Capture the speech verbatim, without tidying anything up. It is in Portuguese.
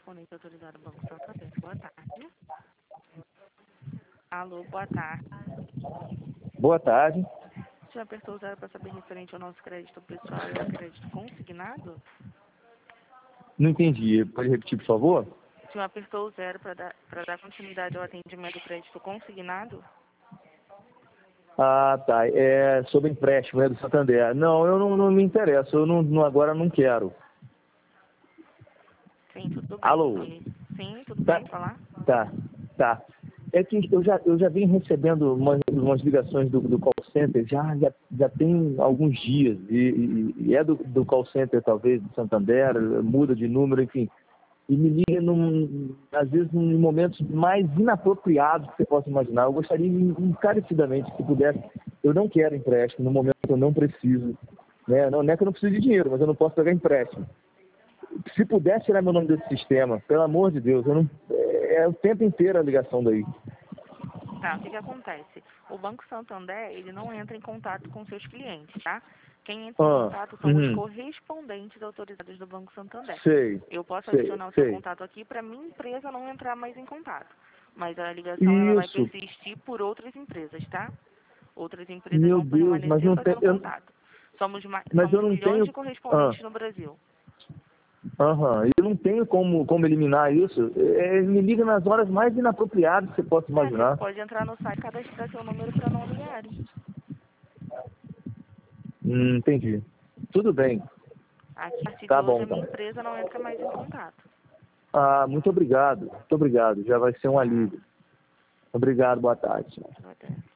correspondente autorizado Banco Santander. Boa tarde. Alô, boa tarde. Boa tarde. O senhor apertou zero para saber referente ao nosso crédito pessoal e ao crédito consignado? Não entendi. Pode repetir, por favor? O senhor apertou zero para dar, para dar continuidade ao atendimento do crédito consignado? Ah, tá. É sobre empréstimo, é do Santander. Não, eu não, não me interesso. Eu não, não- agora não quero. Sim, tudo bem. Alô? Sim, tudo Tá, bem falar? tá, tá. É que eu já, eu já venho recebendo umas, umas ligações do, do call center já, já, já tem alguns dias. E, e- e é do, do call center, talvez, do Santander, muda de número, enfim. E me liga, num, às vezes, em momentos mais inapropriados que você possa imaginar. Eu gostaria, encarecidamente, se pudesse. Eu não quero empréstimo no momento que eu não preciso. Né? Não, não é que eu não preciso de dinheiro, mas eu não posso pegar empréstimo. Se pudesse tirar meu nome desse sistema, pelo amor de Deus, eu não, é, é o tempo inteiro a ligação daí. Tá, o que que acontece? O Banco Santander, ele não entra em contato com seus clientes, tá? Quem entra em Ah, contato são os uhum. correspondentes autorizados do Banco Santander. Sei, Eu posso sei, adicionar o seu sei. contato aqui para minha empresa não entrar mais em contato. Mas a ligação, ela vai Isso, persistir por outras empresas, tá? Outras empresas meu vão Deus, mas permanecer não tem, fazendo eu, contato. Somos, ma- mas eu somos não milhões tenho. de Ah, correspondentes no Brasil. aham, eu não tenho como, como eliminar isso. É, me liga nas horas mais inapropriadas que você possa É, você imaginar. pode entrar no site e cadastrar seu número para não ligarem. Hum, entendi. Tudo bem, Aqui, a partir de tá hoje, bom a minha então. empresa não entra mais em contato. Ah, muito obrigado, muito obrigado. Já vai ser um Tá? alívio. Obrigado, boa tarde. Boa tarde.